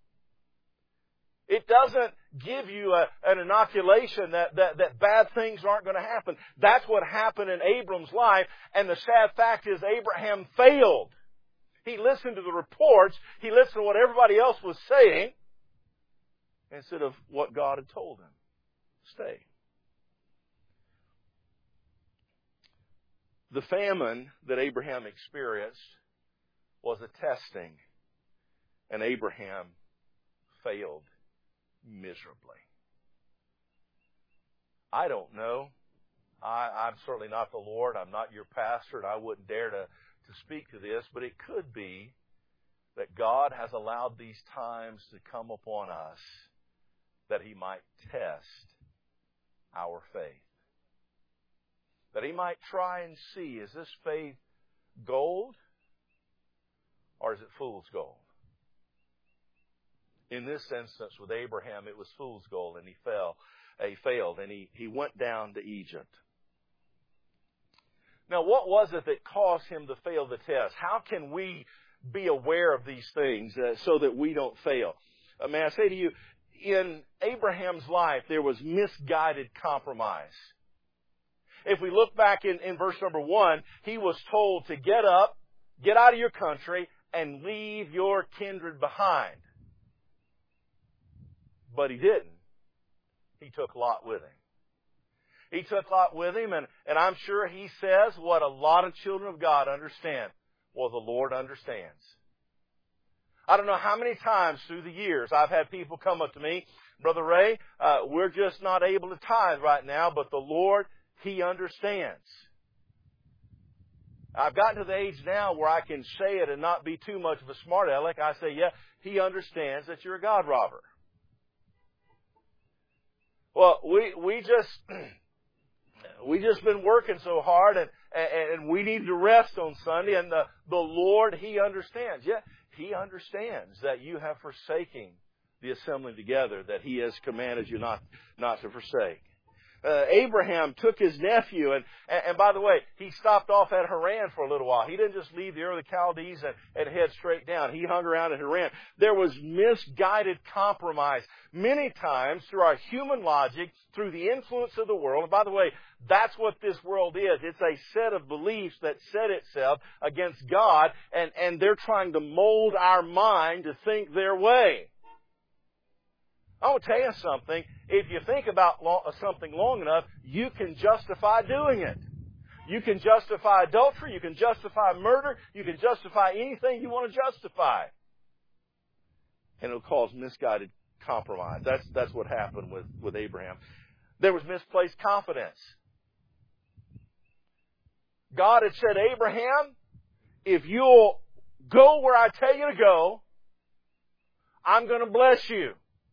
It doesn't give you a, an inoculation that, that, that bad things aren't going to happen. That's what happened in Abram's life, and the sad fact is Abraham failed. He listened to the reports. He listened to what everybody else was saying instead of what God had told him. Stay. The famine that Abraham experienced was a testing, and Abraham failed miserably. I don't know. I, I'm certainly not the Lord. I'm not your pastor, and I wouldn't dare to to speak to this, but it could be that God has allowed these times to come upon us that He might test our faith. That He might try and see, is this faith gold or is it fool's gold? In this instance with Abraham, it was fool's gold, and he fell, he failed, and he, he went down to Egypt. Now, what was it that caused him to fail the test? How can we be aware of these things uh, so that we don't fail? Uh, may I say to you, in Abraham's life, there was misguided compromise. If we look back in, in verse number one, he was told to get up, get out of your country, and leave your kindred behind. But he didn't. He took Lot with him. He took Lot with him, and, and I'm sure he says what a lot of children of God understand. Well, the Lord understands. I don't know how many times through the years I've had people come up to me, Brother Ray, uh, we're just not able to tithe right now, but the Lord, He understands. I've gotten to the age now where I can say it and not be too much of a smart aleck. I say, yeah, He understands that you're a God robber. Well, we, we just... We just been working so hard, and, and, and we need to rest on Sunday, and the, the Lord, He understands. Yeah, He understands that you have forsaken the assembling together that He has commanded you not, not to forsake. Uh, Abraham took his nephew, and, and, and by the way, he stopped off at Haran for a little while. He didn't just leave the Ur of the Chaldees and, and head straight down. He hung around at Haran. There was misguided compromise. Many times, through our human logic, through the influence of the world, and by the way, that's what this world is. It's a set of beliefs that set itself against God, and, and they're trying to mold our mind to think their way. I will tell you something. If you think about something long enough, you can justify doing it. You can justify adultery. You can justify murder. You can justify anything you want to justify. And it'll cause misguided compromise. That's, that's what happened with, with Abraham. There was misplaced confidence. God had said, Abraham, if you'll go where I tell you to go, I'm going to bless you.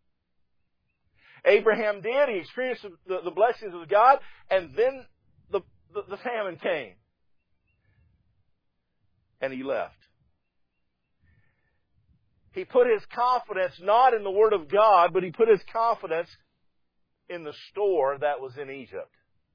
Abraham did. He experienced the, the blessings of God, and then the, the, the famine came. And he left. He put his confidence not in the Word of God, but he put his confidence in the store that was in Egypt.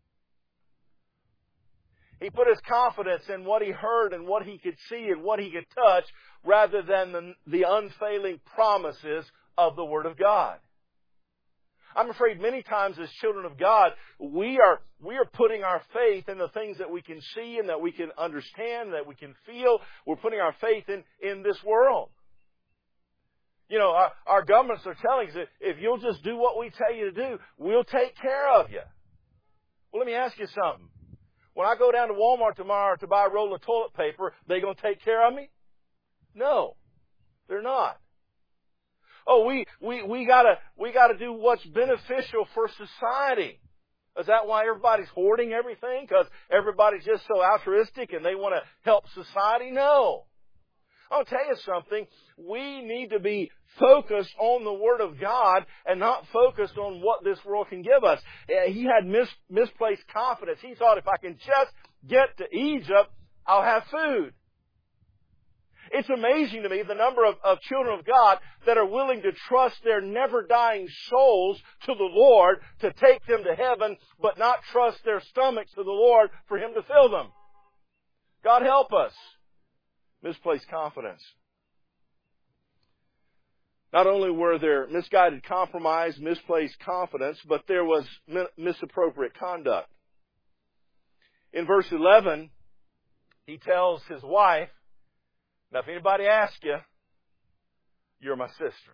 He put his confidence in what he heard and what he could see and what he could touch rather than the, the unfailing promises of the Word of God. I'm afraid many times as children of God, we are, we are putting our faith in the things that we can see and that we can understand, that we can feel. We're putting our faith in, in this world. You know, our, our governments are telling us that if you'll just do what we tell you to do, we'll take care of you. Well, let me ask you something. When I go down to Walmart tomorrow to buy a roll of toilet paper, they going to take care of me? No, they're not. Oh, we, we, we gotta, we gotta do what's beneficial for society. Is that why everybody's hoarding everything? Because everybody's just so altruistic and they want to help society? No. I'll tell you something. We need to be focused on the Word of God and not focused on what this world can give us. He had mis- misplaced confidence. He thought, if I can just get to Egypt, I'll have food. It's amazing to me the number of, of children of God that are willing to trust their never-dying souls to the Lord to take them to heaven, but not trust their stomachs to the Lord for Him to fill them. God help us. Misplaced confidence. Not only were there misguided compromise, misplaced confidence, but there was misappropriate conduct. In verse eleven, he tells his wife, now if anybody asks you, you're my sister.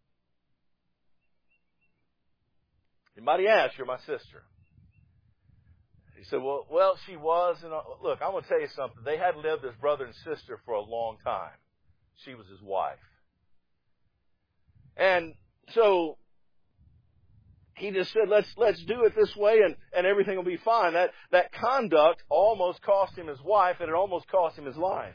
Anybody asks, you're my sister. He said, well, well, she was. And look, I'm going to tell you something. They had lived as brother and sister for a long time. She was his wife. And so he just said, let's let's do it this way and, and everything will be fine. That, that conduct almost cost him his wife, and it almost cost him his life.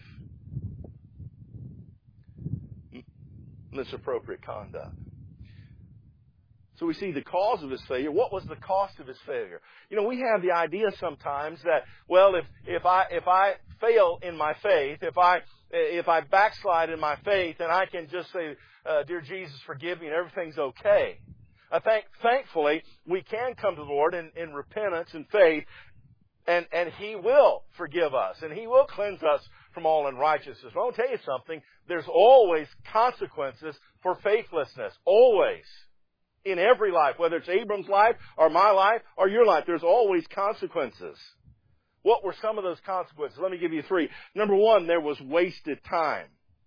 Misappropriate conduct. So we see the cause of his failure. What was the cost of his failure? You know, we have the idea sometimes that, well, if, if I, if I fail in my faith, if I, if I backslide in my faith, then I can just say, uh, dear Jesus, forgive me, and everything's okay. I think, thankfully, we can come to the Lord in, in repentance and faith, and, and He will forgive us, and He will cleanse us from all unrighteousness. But I want to tell you something. There's always consequences for faithlessness. Always. In every life, whether it's Abram's life or my life or your life, there's always consequences. What were some of those consequences? Let me give you three. Number one, there was wasted time.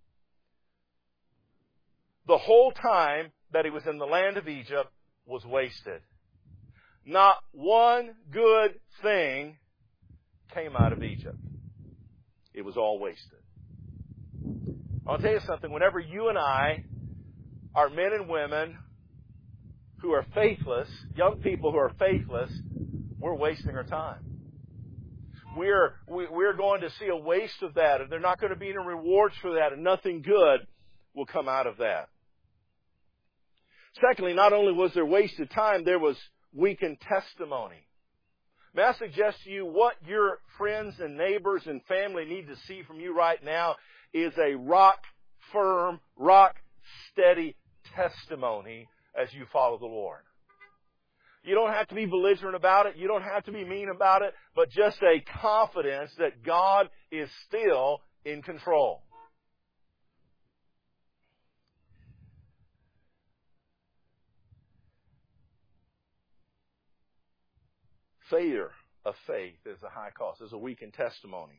The whole time that he was in the land of Egypt was wasted. Not one good thing came out of Egypt. It was all wasted. I'll tell you something. Whenever you and I are men and women who are faithless, young people who are faithless, we're wasting our time. We're, we, we're going to see a waste of that, and there are not going to be any rewards for that, and nothing good will come out of that. Secondly, not only was there wasted time, there was weakened testimony. May I suggest to you what your friends and neighbors and family need to see from you right now is a rock-firm, rock-steady testimony as you follow the Lord. You don't have to be belligerent about it. You don't have to be mean about it, but just a confidence that God is still in control. Failure of faith is a high cost. There's a weakened testimony.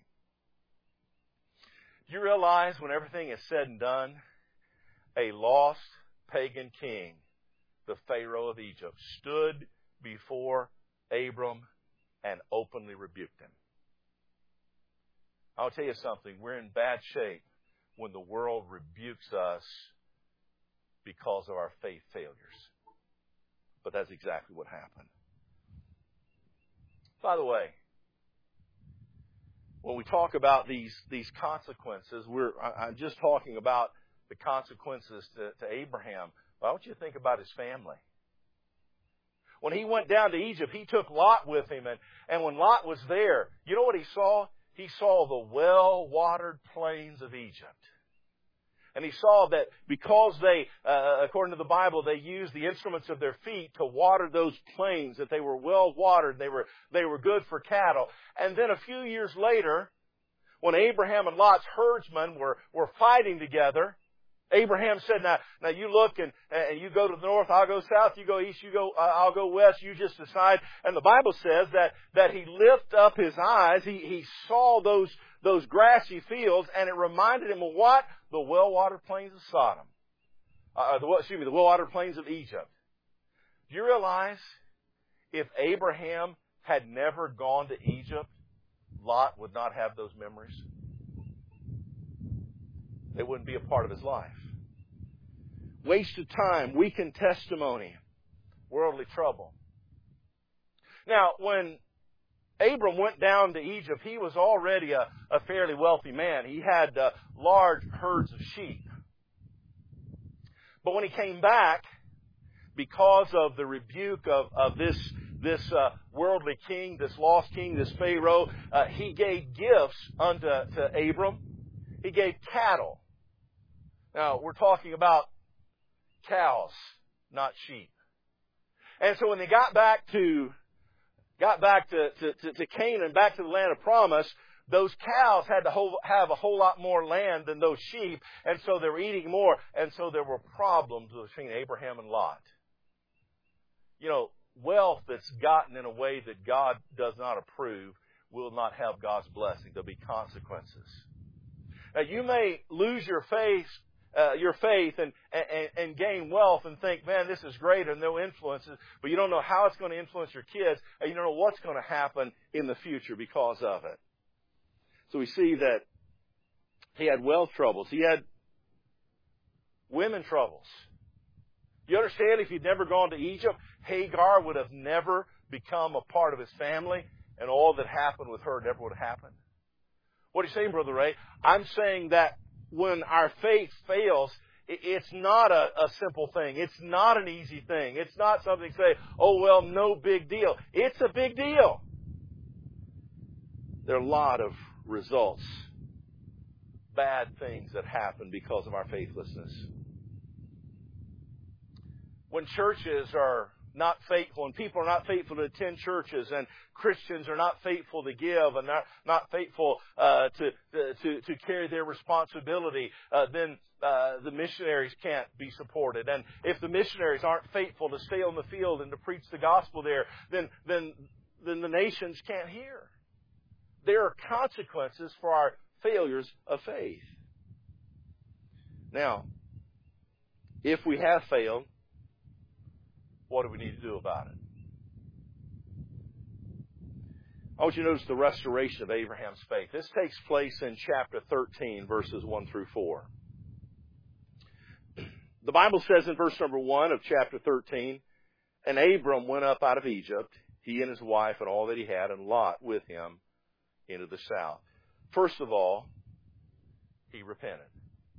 You realize when everything is said and done, a lost pagan king, the Pharaoh of Egypt, stood before Abram and openly rebuked him. I'll tell you something. We're in bad shape when the world rebukes us because of our faith failures. But that's exactly what happened. By the way, when we talk about these, these consequences, we're, I'm just talking about the consequences to, to Abraham. But I want you to think about his family. When he went down to Egypt, he took Lot with him. And, and when Lot was there, you know what he saw? He saw the well-watered plains of Egypt. And he saw that because they, uh, according to the Bible, they used the instruments of their feet to water those plains, that they were well watered, they were, they were good for cattle. And then a few years later, when Abraham and Lot's herdsmen were, were fighting together, Abraham said, now, now you look and, and you go to the north, I'll go south, you go east, you go, uh, I'll go west, you just decide. And the Bible says that, that he lifted up his eyes, he, he saw those, those grassy fields, and it reminded him of what? The well-watered plains of Sodom. Uh, the, excuse me, the well-watered plains of Egypt. Do you realize if Abraham had never gone to Egypt, Lot would not have those memories? They wouldn't be a part of his life. Wasted time, weakened testimony, worldly trouble. Now, when Abram went down to Egypt, he was already a, a fairly wealthy man. He had uh, large herds of sheep. But when he came back, because of the rebuke of, of this, this uh, worldly king, this lost king, this Pharaoh, uh, he gave gifts unto to Abram. He gave cattle. Now, we're talking about cows, not sheep. And so when they got back to got back to, to, to, to Canaan, back to the land of promise, those cows had to whole, have a whole lot more land than those sheep, and so they were eating more, and so there were problems between Abraham and Lot. You know, wealth that's gotten in a way that God does not approve will not have God's blessing. There'll be consequences. Now, you may lose your faith, uh, your faith and, and, and gain wealth and think, man, this is great and no influences, but you don't know how it's going to influence your kids, and you don't know what's going to happen in the future because of it. So we see that he had wealth troubles. He had women troubles. You understand, if he'd never gone to Egypt, Hagar would have never become a part of his family, and all that happened with her never would have happened. What are you saying, Brother Ray? I'm saying that when our faith fails, it's not a, a simple thing. It's not an easy thing. It's not something to say, oh, well, no big deal. It's a big deal. There are a lot of results, bad things that happen because of our faithlessness. When churches are not faithful, and people are not faithful to attend churches, and Christians are not faithful to give, and not, not faithful uh, to, to to carry their responsibility, uh, then uh, the missionaries can't be supported. And if the missionaries aren't faithful to stay on the field and to preach the gospel there, then then then the nations can't hear. There are consequences for our failures of faith. Now, if we have failed, what do we need to do about it? I want you to notice the restoration of Abraham's faith. This takes place in chapter thirteen, verses one through four. The Bible says in verse number one of chapter thirteen, and Abram went up out of Egypt, he and his wife and all that he had, and Lot with him into the south. First of all, he repented.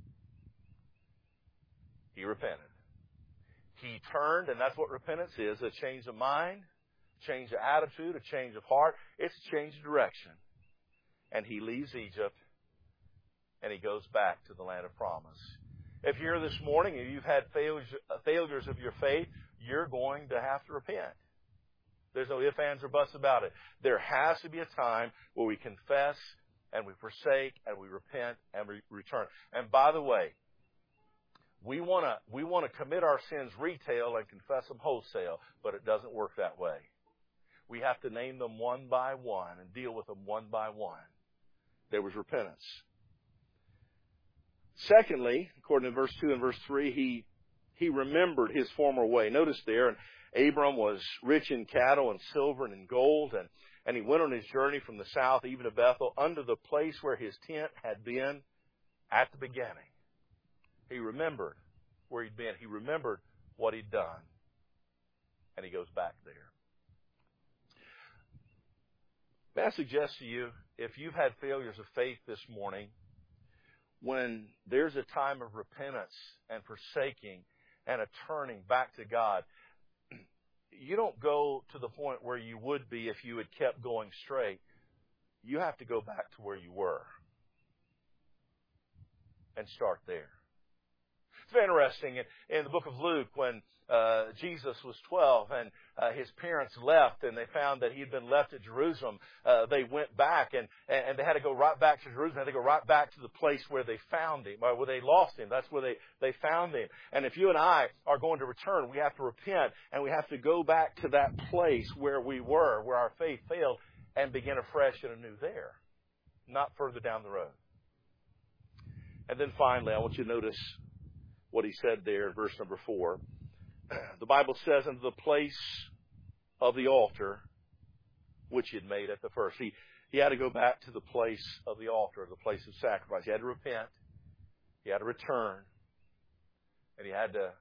He repented. He turned, and that's what repentance is, a change of mind, change of attitude, a change of heart. It's a change of direction. And he leaves Egypt, and he goes back to the land of promise. If you're here this morning and you've had failures, failures of your faith, you're going to have to repent. There's no ifs, ands, or buts about it. There has to be a time where we confess, and we forsake, and we repent, and we return. And by the way, We want to we want to commit our sins retail and confess them wholesale, but it doesn't work that way. We have to name them one by one and deal with them one by one. There was repentance. Secondly, according to verse two and verse three, he he remembered his former way. Notice there, and Abram was rich in cattle and silver and in gold, and, and he went on his journey from the south even to Bethel, unto the place where his tent had been at the beginning. He remembered where he'd been. He remembered what he'd done. And he goes back there. May I suggest to you, if you've had failures of faith this morning, when there's a time of repentance and forsaking and a turning back to God, you don't go to the point where you would be if you had kept going straight. You have to go back to where you were and start there. It's very interesting in, in the book of Luke when uh, Jesus was twelve and uh, his parents left and they found that he had been left at Jerusalem. Uh, they went back and, and they had to go right back to Jerusalem. They had to go right back to the place where they found him, or where they lost him. That's where they, they found him. And if you and I are going to return, we have to repent and we have to go back to that place where we were, where our faith failed, and begin afresh and anew there, not further down the road. And then finally, I want you to notice what he said there in verse number four. The Bible says, unto the place of the altar which he had made at the first. He, he had to go back to the place of the altar, the place of sacrifice. He had to repent. He had to return. And he had to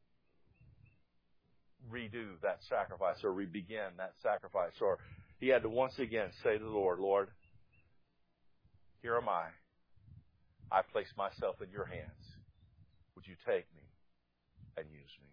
redo that sacrifice or re-begin that sacrifice. Or he had to once again say to the Lord, Lord, here am I. I place myself in your hands. Would you take me and use me?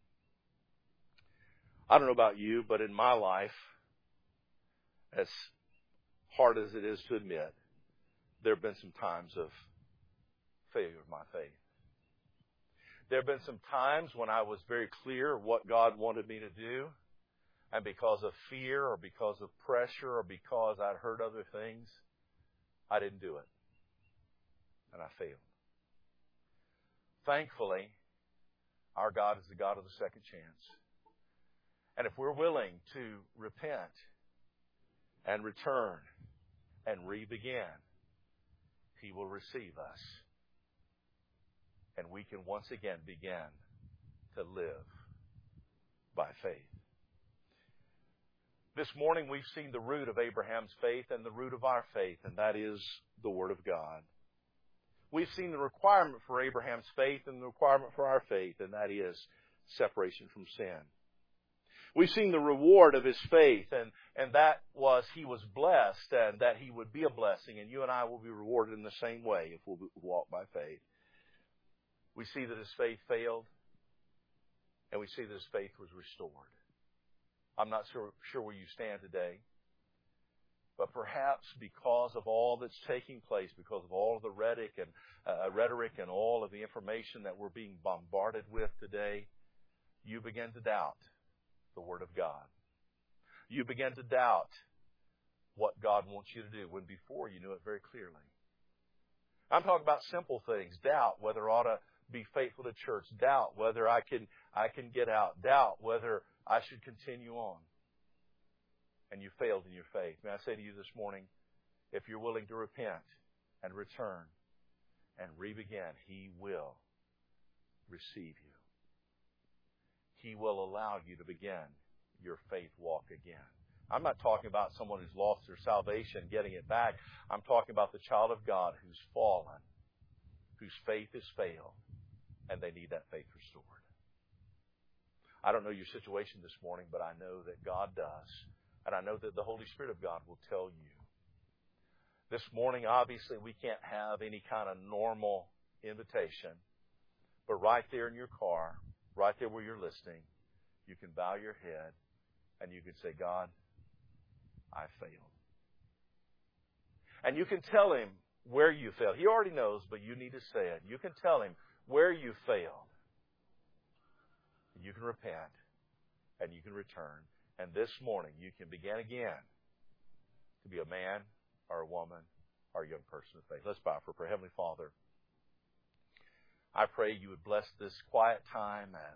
I don't know about you, but in my life, as hard as it is to admit, there have been some times of failure of my faith. There have been some times when I was very clear what God wanted me to do, and because of fear or because of pressure or because I'd heard other things, I didn't do it. And I failed. Thankfully, our God is the God of the second chance. And if we're willing to repent and return and re-begin, He will receive us. And we can once again begin to live by faith. This morning we've seen the root of Abraham's faith and the root of our faith, and that is the Word of God. We've seen the requirement for Abraham's faith and the requirement for our faith, and that is separation from sin. We've seen the reward of his faith, and, and that was he was blessed and that he would be a blessing, and you and I will be rewarded in the same way if we'll walk by faith. We see that his faith failed, and we see that his faith was restored. I'm not sure, sure where you stand today, but perhaps because of all that's taking place, because of all of the rhetoric and, uh, rhetoric and all of the information that we're being bombarded with today, you begin to doubt the Word of God. You begin to doubt what God wants you to do when before you knew it very clearly. I'm talking about simple things. Doubt whether I ought to be faithful to church. Doubt whether I can I can get out. Doubt whether I should continue on. And you failed in your faith. May I say to you this morning, if you're willing to repent and return and re-begin, He will receive you. He will allow you to begin your faith walk again. I'm not talking about someone who's lost their salvation, getting it back. I'm talking about the child of God who's fallen, whose faith has failed, and they need that faith restored. I don't know your situation this morning, but I know that God does. And I know that the Holy Spirit of God will tell you. This morning, obviously, we can't have any kind of normal invitation. But right there in your car, right there where you're listening, you can bow your head and you can say, God, I failed. And you can tell Him where you failed. He already knows, but you need to say it. You can tell Him where you failed. You can repent and you can return. And this morning, you can begin again to be a man or a woman or a young person of faith. Let's bow for prayer. Heavenly Father, I pray you would bless this quiet time as